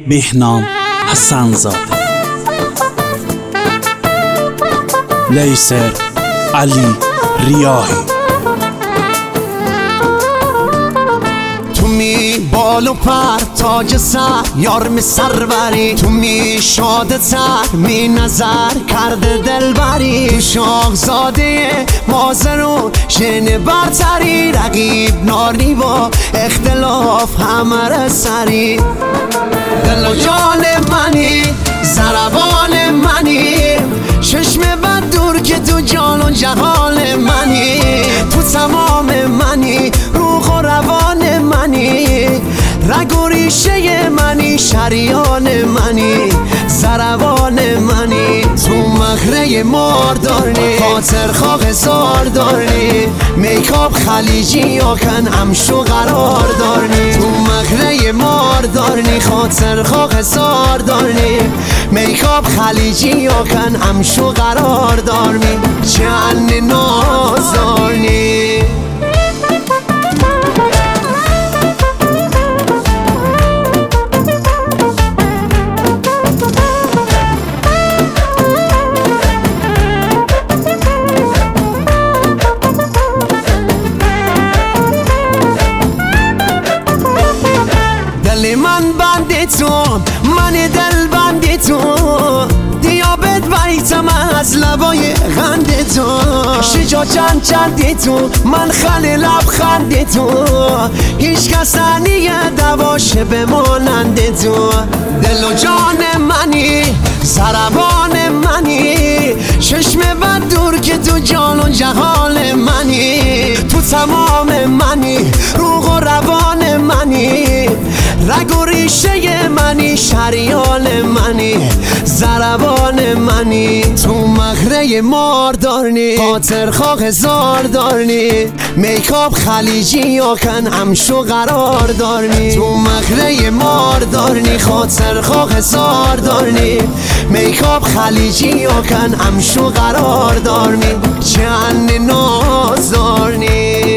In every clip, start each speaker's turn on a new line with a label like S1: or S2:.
S1: بهنام حسن‌زاده، لیسر علی ریاحی.
S2: تو می بال و پر تاج سر یار می سروری، تو می شاده تر می نظر کرده دلبری، تو شاهزاده مازرو شن برتری، رقیب ناری با اختلاف همه سری. دل و جان منی زربان منی، چشم بد دور که تو جان و جهان منی، تو تمام منی روح و روان منی، رگ و ریشه منی شریان منی، زربان منی، تو مخره ماردارنی خاطر خواه زاردارنی، میکاب خلیجی یا کن امشو قرار دارنی، تو مخره ماردارنی خاطر خواه زاردارنی، میکاب خلیجی یا کن امشو قرار دارنی، چند نازارنی. من بندی تو، من دل بندی تو، دیابت بیتم از لبای غندی تو، شجا چندی تو، من خلی لبخندی تو، هیچ کسانی دواشه بمانندی تو، دل و جان منی زربان منی، چشم بد دور که تو جان و جهان منی، تو تمام منی روح و روان منی، رگ و ریشه منی شریان منی، زربان منی، تو مخره ماردارنی خاطر خواه زاردارنی، میکاب خلیجی یا کن امشو قرار دارنی، تو مخره ماردارنی خاطر خواه زاردارنی، میکاب خلیجی یا کن امشو قرار دارنی، چند نازارنی.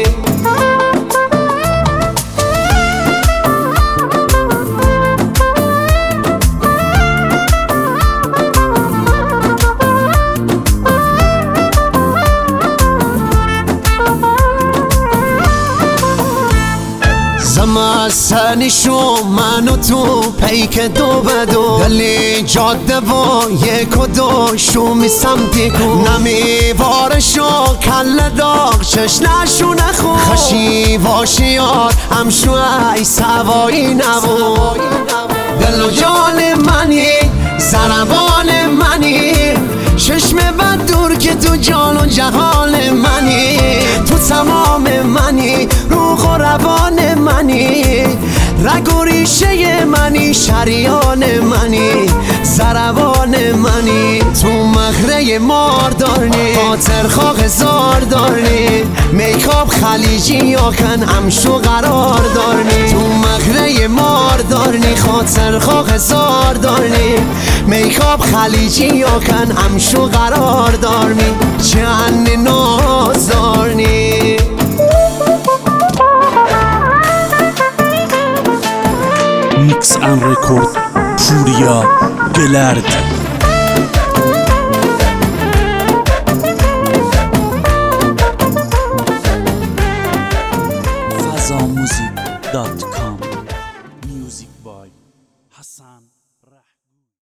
S2: زمستنی شو من و تو پیک دو بدو، دلی جاده و یک و دو شو می سمتی کو، نمی وارشو کل داغ چش نشو نخون، خشی واشی یار همشو ای سوایی نبو، دل و جان منی زربان منی، چشم بد دور که تو جان و جهان منی، تو تمام منی روح و روان منی، رگ و ریشه منی شریان منی، زربان منی، تو مخره ماردارنی خاطر خواه زاردارنی، میکاب خلیجی یا کن امشو قرار دارنی، تو مخره ماردارنی خاطر خواه زاردارنی، میکاب خلیجی یا کن امشو قرار دارنی، چند نازارنی.
S1: میکس ان رکورد پوریا گلرد. fazamusic.com. Music by Hassan Rah.